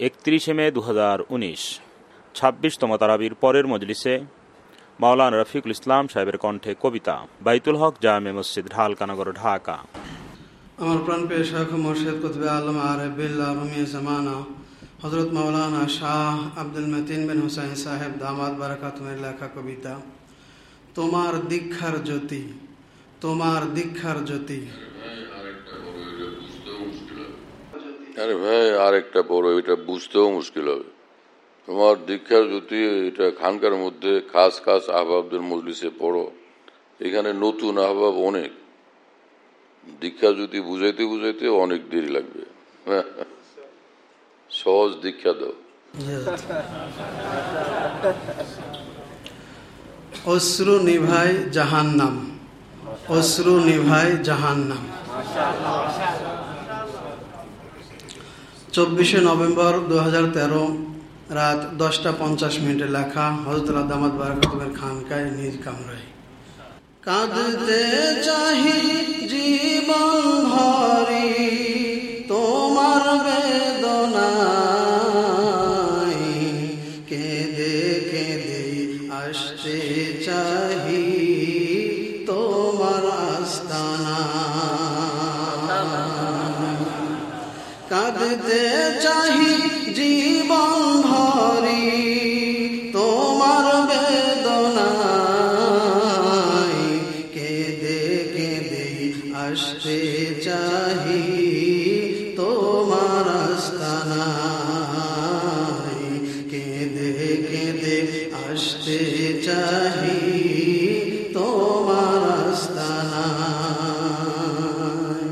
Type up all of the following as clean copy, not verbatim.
31 মে 2019 26তম তারাবির পরের মজলিসে মাওলানা রফিকুল ইসলাম সাহেবের কণ্ঠে কবিতা বাইতুল হক জামে মসজিদ ঢালকানগর, ঢাকা। আমার প্রাণপ্রিয় শায়খ মুর্শিদ কুতুবে আলম আরিফ বিল্লাহ রুমি জামানা হযরত মাওলানা শাহ আব্দুল মতিন বিন হুসাইন সাহেব দামাত বারাকাতুমের লেখা কবিতা তোমার দীক্ষার জ্যোতি, তোমার দীক্ষার জ্যোতি। আরে ভাই, আরেকটা পড়ো, এটা বুঝতেও মুশকিল হবে। তোমার দীক্ষার জ্যোতি, এটা খানকার মধ্যে খাস খাস আহবাবদের মজলিসে পড়ো। এখানে নতুন আহবাব অনেক, দীক্ষা জ্যোতি বুঝাইতে বুঝাইতে অনেক দেরি লাগবে। সহজ দীক্ষা দাও। অশ্রু নিভাই জাহান্নাম, অশ্রু নিভাই জাহান্নাম। 24 নভেম্বর 2013 রাত 10:50 লেখা হযরত দামাত বারাকাতুমের খানকায় নিজ কামরায়। কাঁদতে চাহি জীবন ভরি তোমার বেদনায়, কেঁদে কেঁদে আসতে চাহি তোমার আস্তানা। কাঁদতে চাহি জীবন ভরি তোমার বেদনায়, কেঁদে কেঁদে আসতে চাহি তোমার আস্তানায়, কেঁদে কেঁদে আসতে চাহি তোমার আস্তানায়।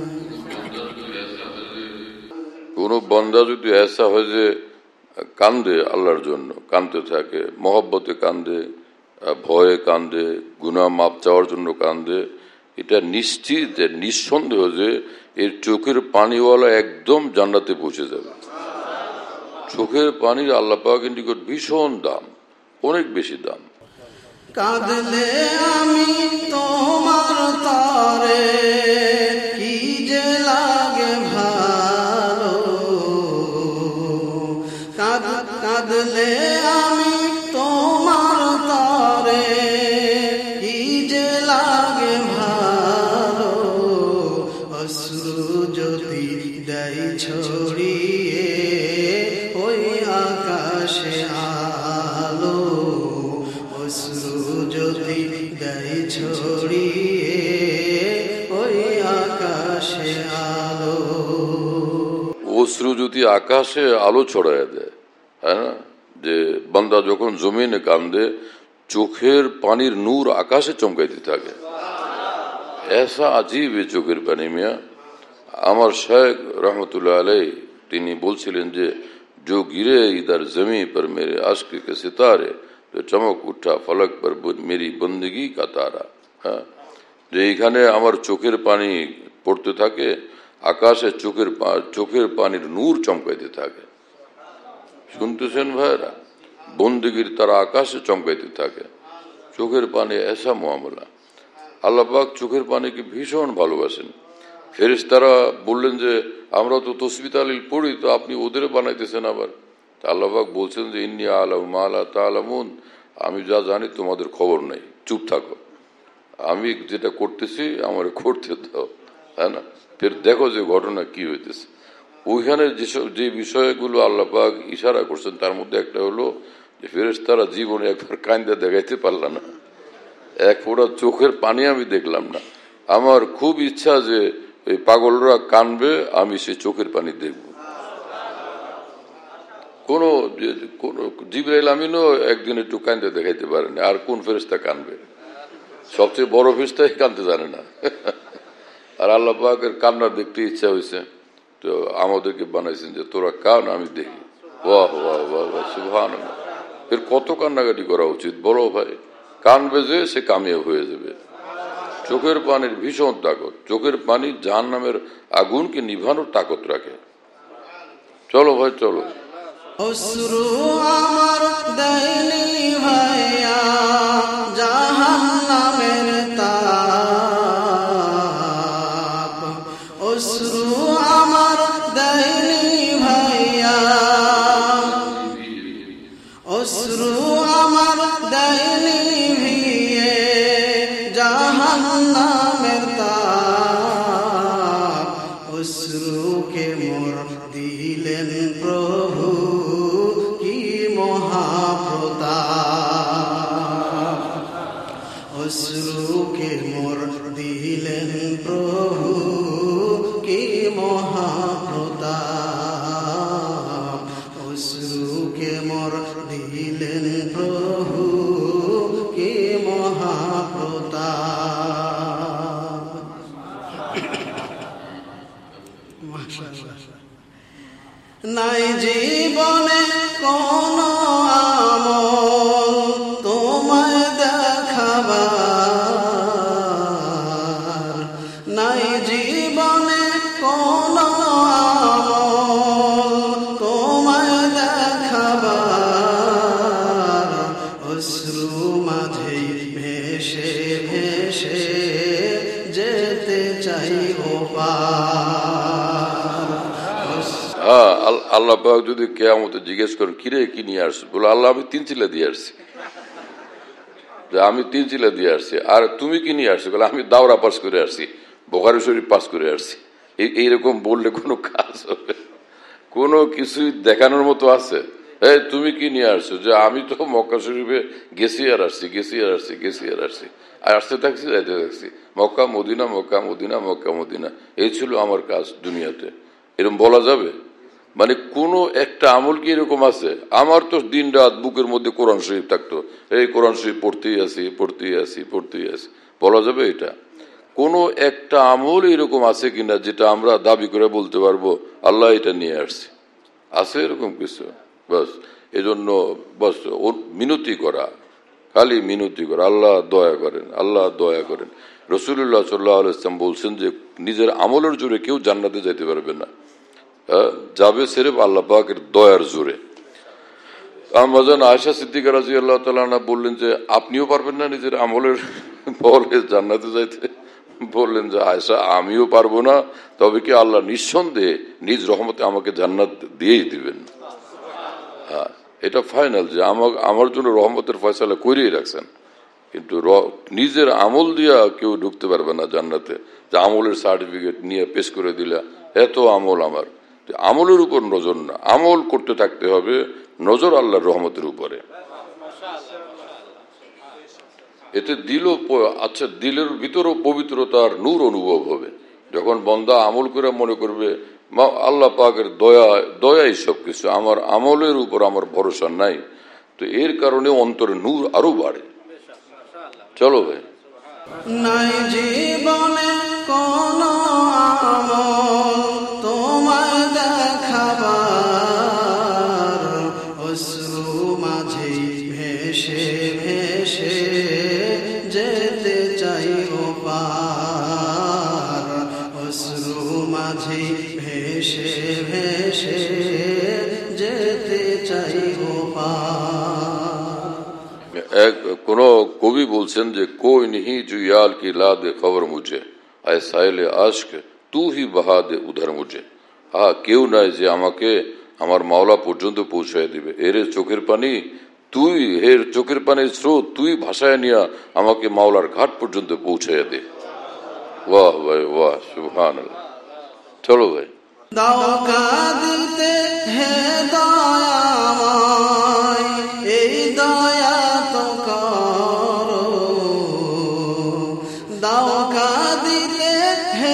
কোন বান্দা যদি এসা হয় যে কান্দে, আল্লাহর জন্য কান্দতে থাকে, মহব্বতে কান্দে, ভয়ে কান্দে, গুনাহ মাপ চাওয়ার জন্য কান্দে, এটা নিশ্চিত, নিঃসন্দেহ যে এর চোখের পানিওয়ালা একদম জান্নাতে পৌঁছে যাবে। চোখের পানির আল্লাহ পাকের নিকট ভীষণ দাম, অনেক বেশি দাম। কাঁদলে আমি তোমার তরে কি যে লাগে ভালো, কাঁদলে আমি তোমার তরে কি যে লাগে ভালো, অশ্রু যদি দেয় ছড়িয়ে ওই আকাশে আলো, অশ্রু যদি দেয় ছড়িয়ে ওই আকাশে আলো। অশ্রু যদি আকাশে আলো ছড়ায় দেয়, হ্যাঁ না, যে বান্দা যখন জমিনে কান্দে চোখের পানির নূর আকাশে চমকাইতে থাকে। এসা আজীব এ চোখের পানি মিয়া। আমার শেখ রহমতুল্লাহ আলাই তিনি বলছিলেন যে जो गिरे इधर जमी पर मेरे आशिक के सितारे, तो चमक उठा फलक पर मेरी बंदगी का तारा। হ্যাঁ, যে এখানে আমার চোখের পানি পড়তে থাকে, আকাশে চোখের পানির নূর চমকাইতে থাকে। শুনতেছেন ভাইরা, বন্দেগীর তারা আকাশে চমকাইতে থাকে। চোখের পানি এসা মুআমলা। আল্লাহ পাক চোখের পানিকে ভীষণ ভালোবাসেন। ফেরেশতারা বললেন যে আমরা তো তসবিহ তাহলিল পড়ি, তো আপনি ওদের বানাইতেছেন আবার। আল্লাহ পাক বলছেন যে ইন্নী আ'লামু মা লা তা'লামুন, আমি যা জানি তোমাদের খবর নাই, চুপ থাকো। আমি যেটা করতেছি আমার করতে দাও, হ্যাঁ না। ফের দেখো যে ঘটনা কি হইতেছে। ওইখানে যে বিষয়গুলো আল্লাহ পাক ইশারা করছেন তার মধ্যে একটা হলো যে ফেরেশতারা জীবনে একবার কান্দা দেখাইতে পারল না, এক ফোঁটা চোখের পানি আমি দেখলাম না। আমার খুব ইচ্ছা যে এই পাগলরা কানবে, আমি সে চোখের পানি দেখব। কোন জিবরাইল আমিনও একদিন একটু কান্দে দেখাইতে পারেন, আর কোন ফেরেশতা কানবে? সবচেয়ে বড় ফেরেশতাই কানতে জানে না। আর আল্লাহ পাকের কান্না দেখতে ইচ্ছা হয়েছে, তো আমাদেরকে বানাইছেন যে তোরা কান, আমি দেখি। বাহ বাহ বাহ বাহ, সুবহানাল্লাহ। এর কত কান্নাকাটি করা উচিত বড় ভাই। কানবে যে সে কামিয়াব হয়ে যাবে। চোখের পানির ভীষণ তাকত। চোখের পানি জাহান্নামের আগুনকে নিভানোর তাকত রাখে। চলো ভাই চলো। অশ্রু আমার দেয়নি ভাইয়া জাহান্নামের তাপ, অশ্রু আমার দেয়নি ভাইয়া প্রভু কি মহাপ্রতাপ, অশ্রুকে মোর দিলেন প্রভু কি মহাপ্রতাপ, অশ্রুকে মোর দিলেন প্রভু কি মহাপ্রতাপ। নাই জীবনে কোন আমল তোমায় দেখাবার, নাই জীবনে কোন আমল তোমায় দেখাবার, অশ্রু মাঝে ভেসে ভেসে যেতে চাই ওপার। আল্লাহ পাক যদি কিয়ামতে জিজ্ঞেস করেন কিরে কি নিয়ে আসছিস, বলে আল্লাহ আমি 3 চিলা দিয়ে আসছি, আমি 3 চিলা দিয়ে আসছি। আর তুমি কি নিয়ে আসছো? বলে আমি দাওরা পাস করে আসছি, বুখারী শরীফ পাস করে আসছি। এইরকম বললে কোনো কাজ হবে? কোনো কিছুই দেখানোর মতো আছে? এই তুমি কি নিয়ে আসছো? যে আমি তো মক্কা শরীফে গেছি আর আসছি, গেছি আর আসছি, গেছি আর আসছি, আর আসতে থাকছি, যাইতে থাকছি, Mecca Medina, Mecca Medina, Mecca Medina, এই ছিল আমার কাজ দুনিয়াতে। এরকম বলা যাবে? মানে কোন একটা আমল কি এরকম আছে? আমার তো দিন রাত বুকের মধ্যে কোরআন শরীফ থাকতো, এই কোরআন শরীফ পড়তেই আসি, পড়তেই আসি, পড়তেই আসি, বলা যাবে এটা? কোন একটা আমল এরকম আছে কিনা যেটা আমরা দাবি করে বলতে পারবো আল্লাহ এটা নিয়ে আসছে? আছে এরকম কিছু? বাস এজন্য বাস মিনতি করা, খালি মিনতি করা, আল্লাহ দয়া করেন, আল্লাহ দয়া করেন। রাসূলুল্লাহ সাল্লাল্লাহু আলাইহি ওয়াসাল্লাম বলছেন যে নিজের আমলের জোরে কেউ জান্নাতে যাইতে পারবে না, যাবে সির্ফ আল্লাহ পাকের দয়ার জোরে। আম্মাজান আয়েশা সিদ্দিকা রাদিয়াল্লাহু তাআলা আনহা বললেন যে আপনিও পারবেন না নিজের আমলের বলে জান্নাতে যাইতে? বললেন যে আয়েশা আমিও পারবো না, তবে কি আল্লাহ নিঃসন্দেহে নিজ রহমতে আমাকে জান্নাত দিয়েই দিবেন। হ্যাঁ, এটা ফাইনাল যে আমার জন্য রহমতের ফয়সালা করিয়ে রাখছেন, কিন্তু নিজের আমল দিয়া কেউ ঢুকতে পারবে না জান্নাতে। যে আমলের সার্টিফিকেট নিয়ে পেশ করে দিলা এত আমল আমার, আমলের উপর নজর না, আমল করতে থাকতে হবে, নজর আল্লাহর রহমতের উপরে। এতে আচ্ছা দিলের ভিতরও পবিত্রতার নূর অনুভব হবে। যখন বন্দা আমল করে মনে করবে আল্লাহ পাকের দয়াই সবকিছু, আমার আমলের উপর আমার ভরসা নাই, তো এর কারণে অন্তরে নূর আরো বাড়ে। চলো ভাই, নাই জীবনে কোন আমল তোমায় দেখাবার, অশ্রু মাঝে ভেসে ভেসে যেতে চাই ওপার, অশ্রু মাঝে ভেসে ভেসে যেতে চাই ওপার। কোন কবি বলছেন যে কোই नहीं जो याल की ला दे खबर मुझे, ऐ साइले आश्क तू ही बहा दे उधर मुझे। কেউ নাই যে আমাকে আমার মাওলা পর্যন্ত পৌঁছায় দিবে। এর চোখের পানি তুই, এর চোখের পানির স্রোত তুই ভাষায় নিয়ে আমাকে মাওলার ঘাট পর্যন্ত পৌঁছায় দে। বাহ ভাই বাহ, সুবহানাল্লাহ। চলো ভাই, দাও কাঁদিতে হে দয়াময়, এই দয়া তো করো, দাও কাঁদিতে হে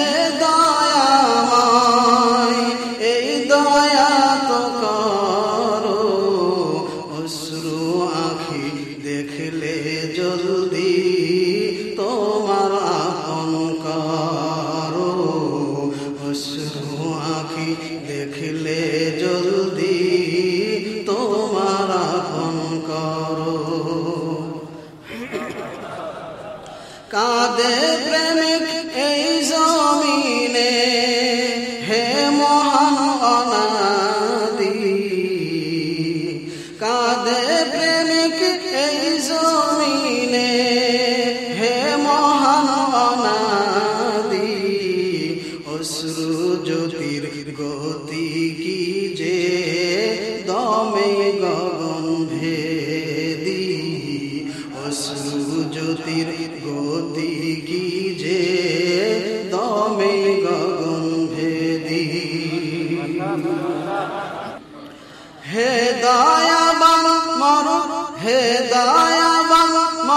দয়াময়, এই দয়া তো করো, অশ্রু আঁখি দেখলে জলদি তোমার আপন করো, অশ্রু আঁখি দেখলে জলদি তোমার আপন করো। কাঁদে প্রেমিক এই জমিনে হে মহান অনাদি, কাঁদে প্রেমিক এই জমিনে হে মহান অনাদি, অশ্রু জ্যোতির গতি কি যে দমে গগন ভেদি, অশ্রু জ্যোতির গতি কি যে দমে গগন ভেদি। হে দয়াবান হে দয়াবান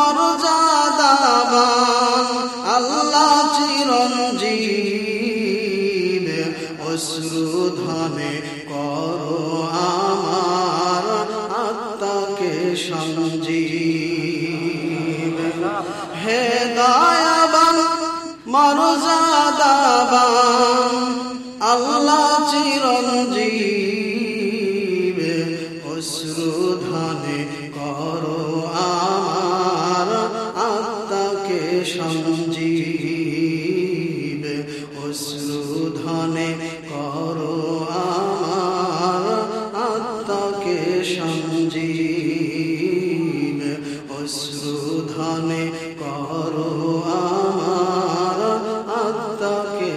মর্যাদাবান আল্লাহ চিরঞ্জীব অশ্রুধনে করো আমার আত্মাকে সঞ্জীব হে দয়াবান মর্যাদাবান আল্লাহ চিরঞ্জীব অশ্রুধনে করো আমার আত্মাকে সঞ্জীব অশ্রুধনে করো আমার আত্মাকে সঞ্জীব অশ্রুধনে করো আমার আত্মাকে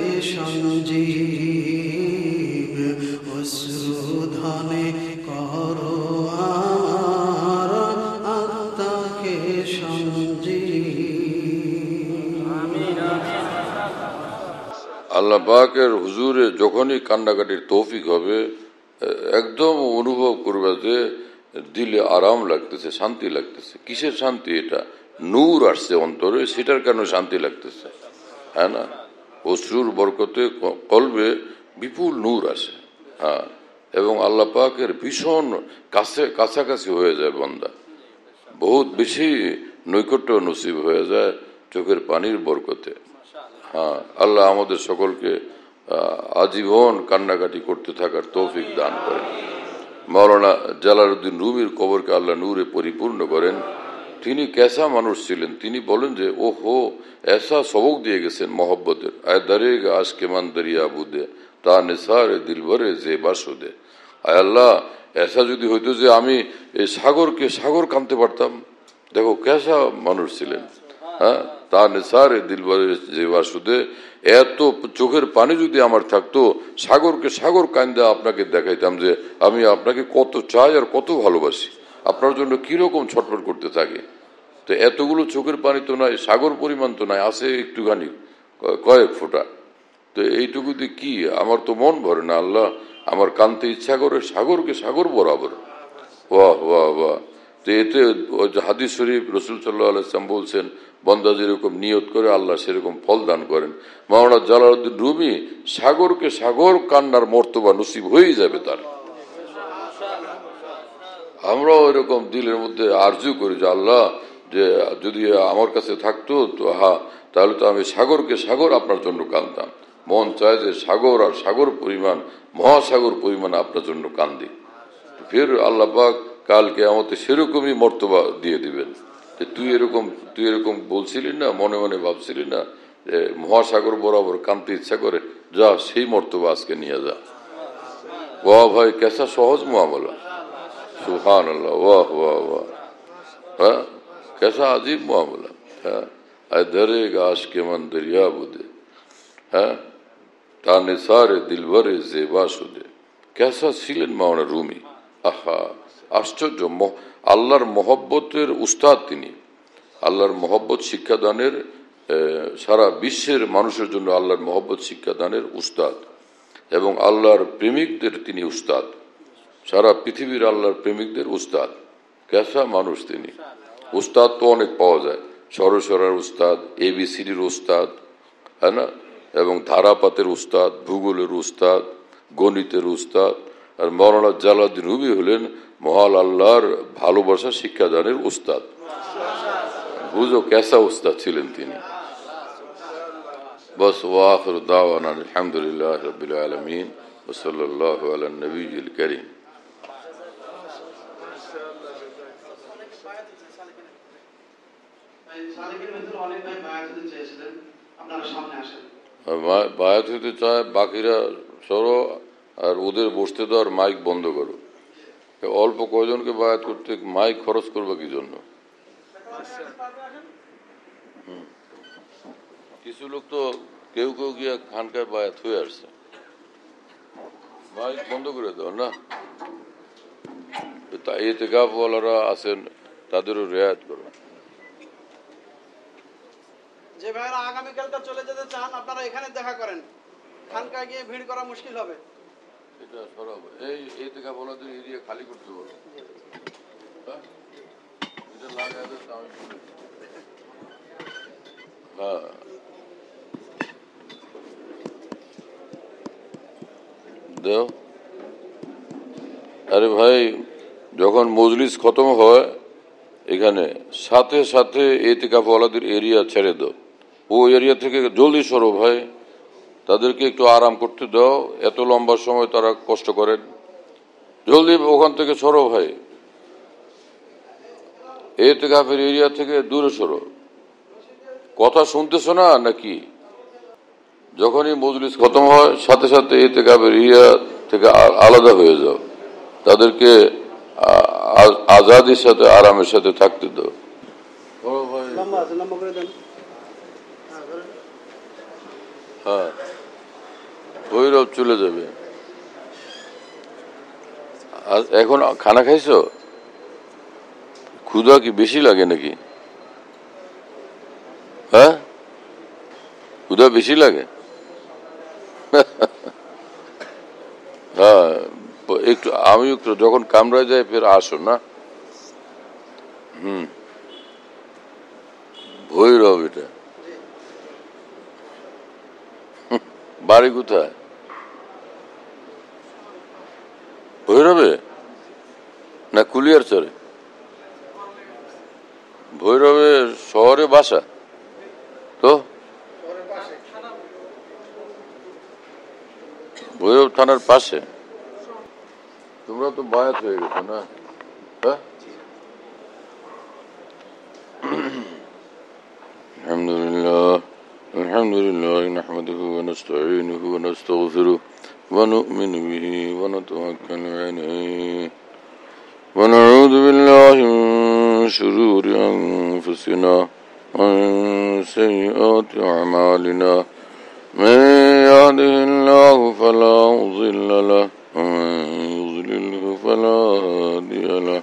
সঞ্জীব অশ্রুধনে করো আমার আত্মাকে সঞ্জীব। আল্লাহ পাকের হুজুরে যখনই কান্নাকাটির তৌফিক হবে একদম অনুভব করবে যে দিলে আরাম লাগতেছে, শান্তি লাগতেছে। কিসের শান্তি? এটা নূর আসছে অন্তরে, সেটার কারণে শান্তি লাগতেছে, হ্যাঁ না? অশ্রুর বরকতে কলবে বিপুল নূর আসে, হ্যাঁ, এবং আল্লাহ পাকের ভীষণ কাছাকাছি হয়ে যায় বান্দা, বহুত বেশি নৈকট্য নসিব হয়ে যায় চোখের পানির বরকতে। হ্যাঁ, আল্লাহ আমাদের সকলকে আজীবন কান্নাকাটি করতে থাকার তৌফিক দান করেন। মাওলানা জালালউদ্দিন রুমির কবরকে আল্লাহ নূরে পরিপূর্ণ করেন। তিনি কেসা মানুষ ছিলেন, তিনি বলেন যে ওহো এসা সবক দিয়ে গেছেন মহব্বতের, আয় দারেগা আশকে মান দরিয়া বুদে তা নেসারে দিলবরে জেবা সুদে। আয় আল্লাহ, এসা যদি হইতো যে আমি এই সাগরকে সাগর কানতে পারতাম। দেখো কেসা মানুষ ছিলেন, হ্যাঁ, তা নেসারে দিলবরে জেবা সুদে। এত চোখের পানি যদি আমার থাকতো, সাগরকে সাগর কান্দা আপনাকে দেখাইতাম যে আমি আপনাকে কত চাই আর কত ভালোবাসি, আপনার জন্য কিরকম ছটফট করতে থাকে। তো এতগুলো চোখের পানি তো নয়, সাগর পরিমাণ তো নয়, আছে একটুখানি কয়েক ফোঁটা। তো এইটুকু দিয়ে কি আমার তো মন ভরে না। আল্লাহ আমার কানতে ইচ্ছা করে সাগরকে সাগর বরাবর। বাহ বাহ বাহ। তো এতে হাদিস শরীফ রসুল সাল্লাল্লাহু আলাইহি ওয়াসাল্লাম বলছেন, বান্দা যেরকম নিয়ত করে আল্লাহ সেরকম ফল দান করেন। মাওলানা জালালউদ্দিন রুমি সাগরকে সাগর কান্নার মর্তবা নসিব হয়েই যাবে তার। আমরাও এরকম দিলের মধ্যে আরজু করি যে আল্লাহ, যে যদি আমার কাছে থাকতো তো তাহলে তো আমি সাগরকে সাগর আপনার জন্য কাঁদতাম। মন চায় যে সাগর আর সাগর পরিমাণ, মহাসাগর পরিমাণ আপনার জন্য কান্দি। ফের আল্লাহ পাক কালকে আমাদের সেরকমই মর্তবা দিয়ে দিবেন যে তুই এরকম বলছিলি না, মনে মনে ভাবছিলি না যে মহাসাগর বরাবর কাঁদতে ইচ্ছা করে, যা সেই মর্তবা আজকে নিয়ে যা। বাহ ভাই, কেসা সহজ মুআমালা। সুবহান আল্লাহ, वाह वाह वाह। हाँ, कैसा अजीब मामला। हाँ, दरेगा आशिक़ मन दरिया बुदे, हाँ, ताने सारे दिलबरे ज़ेबा शुदे। कैसा ছিলেন মাওলানা রুমি। আহা, আশ্চর্য। আল্লাহর মহব্বতের উস্তাদ তিনি। আল্লাহর মহব্বত শিক্ষাদানের, সারা বিশ্বের মানুষের জন্য আল্লাহর মহব্বত শিক্ষাদানের উস্তাদ, এবং আল্লাহর প্রেমিকদের তিনি উস্তাদ, সারা পৃথিবীর আল্লাহর প্রেমিকদের উস্তাদ। কেসা মানুষ তিনি। উস্তাদ তো অনেক পাওয়া যায়, সরসরার উস্তাদ, ABCDর উস্তাদ, হ্যাঁ না, এবং ধারাপাতের উস্তাদ, ভূগোলের উস্তাদ, গণিতের উস্তাদ। আর মাওলানা জালালউদ্দিন রুমি হলেন মহাল আল্লাহর ভালোবাসা শিক্ষাদানের উস্তাদ। বুঝো কেসা উস্তাদ ছিলেন তিনি। বস ওয়াখির দাওয়ানা আলহামদুলিল্লাহ রাব্বিল আলামিন ওয়া সাল্লাল্লাহু আলা নবিয়িল কারীম। বায়াত হইতে চায়, বাকিরা সরো, আর ওদের বসতে দাও, আর মাইক বন্ধ করো। অল্প কয়জনকে বায়াত করতে মাইক খরচ করবে কি জন্য? কিছু লোক তো কেউ গিয়া খানকায় বায়াত হয়ে আসছে। মাইক বন্ধ করে দাও না। ইতিকাফ ওয়ালারা আছেন, তাদেরও রেয়াত করো। যে ভাইরা আগামীকালকে চলে যেতে চান, আপনারা এখানে দেখা করেন, খানকায় গিয়ে ভিড় করা মুশকিল হবে। এটা সরব এই থেকে বলা তো এরিয়া খালি করতে বলো, এটা লাগাই দেয় আমি বলে। হ্যাঁ দেও। আরে ভাই যখন মজলিস খতম হয় এখানে সাথে সাথে এতেকাফ ওয়ালাদের এরিয়া ছেড়ে দাও, ও এরিয়া থেকে জলদি সরো ভাই, তাদেরকে একটু আরাম করতে দাও, এত লম্বা সময় তারা কষ্ট করেন, জলদি ওখান থেকে সরো ভাই, এতেকাফের এরিয়া থেকে দূরে সরো। কথা শুনতেছ না নাকি? যখনই মজলিস খতম হয় সাথে সাথে এতেকাফের এরিয়া থেকে আলাদা হয়ে যাও, তাদেরকে আজাদির সাথে আরামের সাথে থাকতে দাও। হ্যাঁ ভৈরব চলে যাবে। এখন খানা খাইছো? ক্ষুধা কি বেশি লাগে নাকি? হ্যাঁ ক্ষুধা বেশি লাগে? হ্যাঁ একটু আমি একটু যখন কামরায় যাই ফের আসো না। ভৈরব এটা বাড়ি কোথায়? ভৈরবে না কুলিয়ার চরে? ভৈরবের শহরে বাসা তো? ভৈরব থানার পাশে? তোমরা তো বায়াত হয়ে গেছো না? হ্যাঁ আলহামদুলিল্লাহ আলহামদুলিল্লাহ নাহমাদুহু ওয়া নাস্তাঈনুহু ওয়া নাস্তাগফিরুহু ওয়া নু'মিনু বিহি ওয়া নাতাওয়াক্কালু আলাইহি ওয়া নাউযু বিল্লাহি মিন শুরুরি আনফুসিনা ওয়া মিন সাইয়্যাতি আ'মালিনা মান ইয়াহদিহিল্লাহু ফালা মুযিল্লা লাহু ওয়া মান يضلله فلا هادي له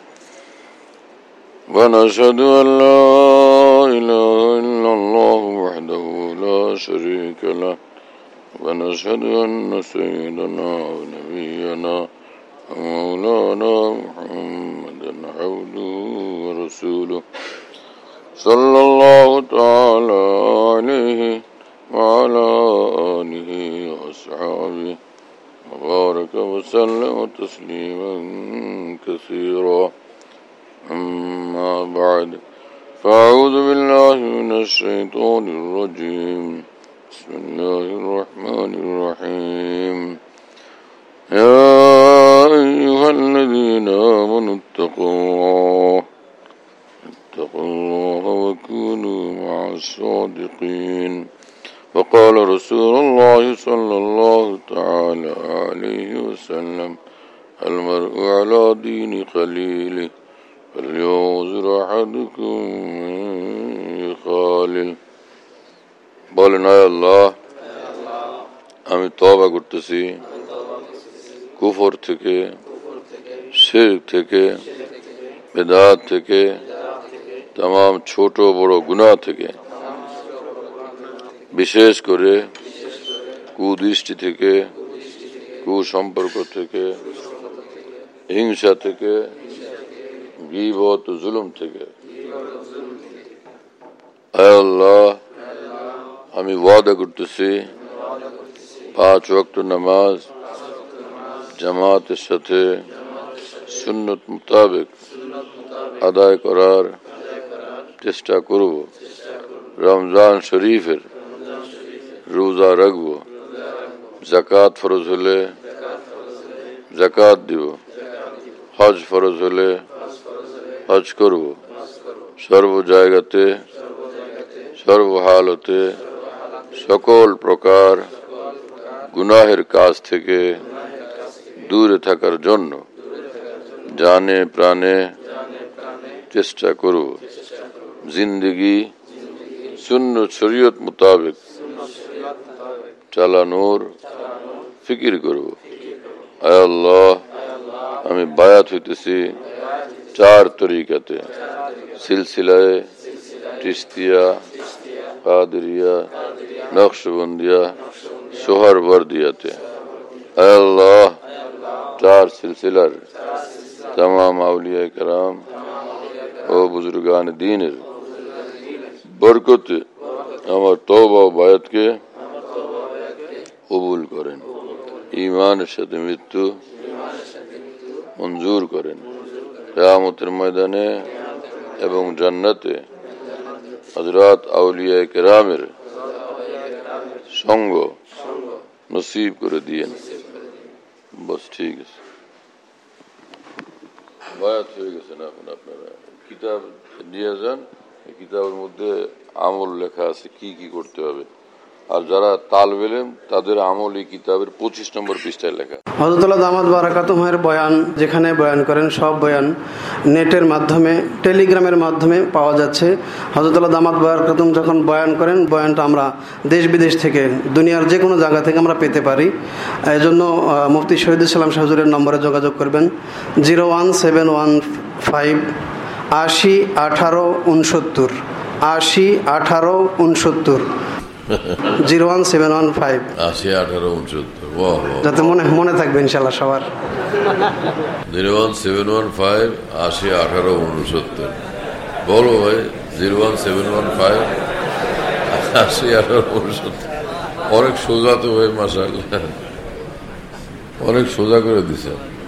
ونشهد أن لا إله إلا الله وحده لا شريك له ونشهد أن سيدنا ونبينا ومولانا محمدا عبده ورسوله صلى الله تعالى عليه وعلى آله وأصحابه وبارك وسلم تسليما كثيرا. أما بعد فأعوذ بالله من الشيطان الرجيم بسم الله الرحمن الرحيم يا أيها الذين آمنوا اتقوا الله وكونوا مع الصادقين. وقال رسول الله صلى الله تعالى عليه وسلم المرء على دين خليله فلينظر أحدكم من يخالل. বলেন আয় আল্লাহ আমি তওবা করতেছি কুফর থেকে, শিরক থেকে, বিদআত থেকে, तमाम ছোট বড় গুনাহ থেকে, বিশেষ করে কুদৃষ্টি থেকে, কুসম্পর্ক থেকে, হিংসা থেকে, গীবত জুলুম থেকে। আয় আল্লাহ আমি ওয়াদা করতেছি 5 ওয়াক্ত নামাজ জামাতের সাথে সুন্নত মোতাবেক আদায় করার চেষ্টা করব, রমজান শরীফের রোজা রাখব, যাকাত ফরজ হলে যাকাত দিব, হজ ফরজ হলে হজ করব, সর্ব জায়গাতে সর্ব হালতে সকল প্রকার গুনাহের কাজ থেকে দূরে থাকার জন্য জানে প্রাণে চেষ্টা করব, জিন্দগি সুন্নত শরীয়ত মোতাবেক চালানোর ফিকির করব। আয় আল্লাহ আমি বায়াত হইতেছি 4 তরিকাতে, সিলসিলায়ে চিশতিয়া, কাদেরিয়া, নকশবন্দিয়া, সোহরওয়ার্দিয়াতে। আয় আল্লাহ চার সিলসিলার तमाम আউলিয়া কেরাম ও বুজুর্গান দ্বীনের বরকতে আমার তওবা ও বায়াতকে কবুল করেন, ঈমানের সাথে মৃত্যু মঞ্জুর করেন, কিয়ামতের ময়দানে এবং জান্নাতে হযরত আউলিয়া কেরামের সঙ্গ নসিব করে দিয়েন। বস ঠিক আছে, বায়াত হয়ে গেছে না? এখন আপনারা কিতাব নিয়ে যান, এই কিতাবের মধ্যে আমল লেখা আছে কি কি করতে হবে, আর যারা তালেব ইলম তাদের আমল এই কিতাবের 25 নম্বর পৃষ্ঠায় লেখা। হযরত দামাত বারাকাতুহুর বয়ান যেখানে বয়ান করেন সব বয়ান নেটের মাধ্যমে, টেলিগ্রামের মাধ্যমে পাওয়া যাচ্ছে। হযরত দামাত বারাকাতুহু যখন বয়ান করেন, বয়ানটা আমরা দেশ বিদেশ থেকে, দুনিয়ার যে কোনো জায়গা থেকে আমরা পেতে পারি। এই জন্য মুফতি শহীদুল ইসলাম শাহ হুজুরের নম্বরে যোগাযোগ করবেন 01715 80 18 69 80 18 69 01715 80 18 69 যাতে মনে থাকবে ইনশাআল্লাহ সবার। 01715 80 18 69 বলো ভাই, 01715 80 18 69। অনেক সোজা তো ভাই, মাশাআল্লাহ, অনেক সোজা করে দিছে।